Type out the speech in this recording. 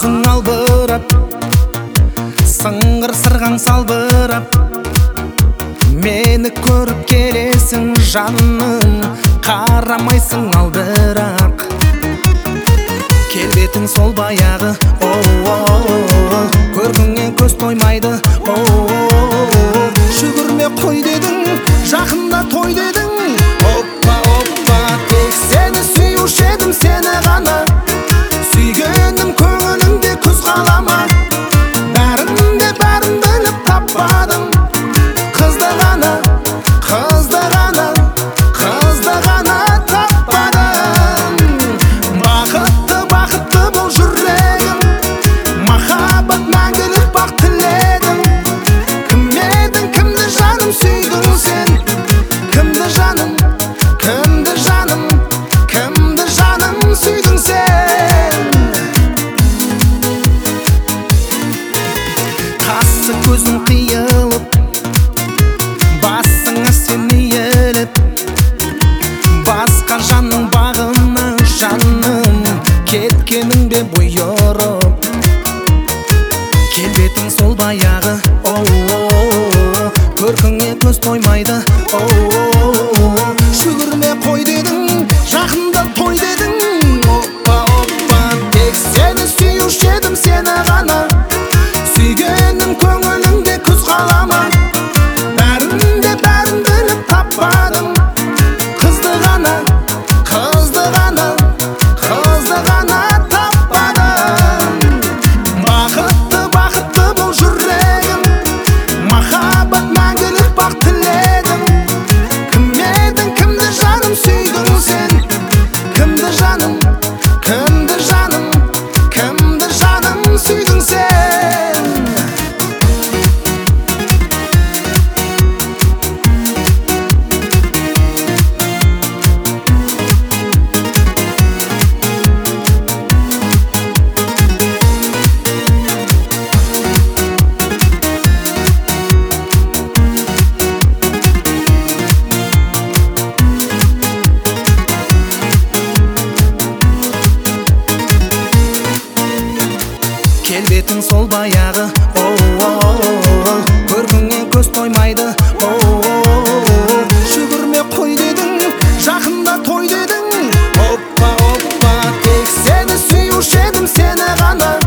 аузың албырап, сыңғыр сырғаң салбырап, мені көріп келесің жаным, қарамайсың алдырақ. Келбетің сол баяғы, көркіңе көз тоймайды, жүгірме қой дедің, жақында той дедің. Оппа, оппа, тек сені сүйуші едім, сені ғана сүйгенім, көңіліңде күз қалама. Бәрін біліп таппадым, қызды ғана таппадым. Бақытты бол жүрегім, махаббат мәңгілік бақ тіледім. Кім едің, кімді жаным сүйдің сен? Кімді жаным сүйдің сен? Қасы көзің қиылып, басыңа сен иіліп, басқа жанның бағына жаным кеткенің бе бұйырып. Келбетің сол баяғы, көркіңе көз тоймайды, жүгірме қой дедің, жақында той дедің. Оппа, оппа, тек сені сүйуші едім, сені ғана сүйгенім, көңіліңде күз қалама. Бәрін біліп таппадым, қызды ғана таппадым. Бақытты бол жүрегім, махаббат мәңгілік бақ тіледім. Кім едің, кімді жаным сүйдің сен? Кімді жаным сүйдің сен? Келбетің сол баяғы, көркіңе көз тоймайды, жүгірме қой дедің, жақында той дедің. Оппа, оппа, тек сені сүйуші едім, сені ғана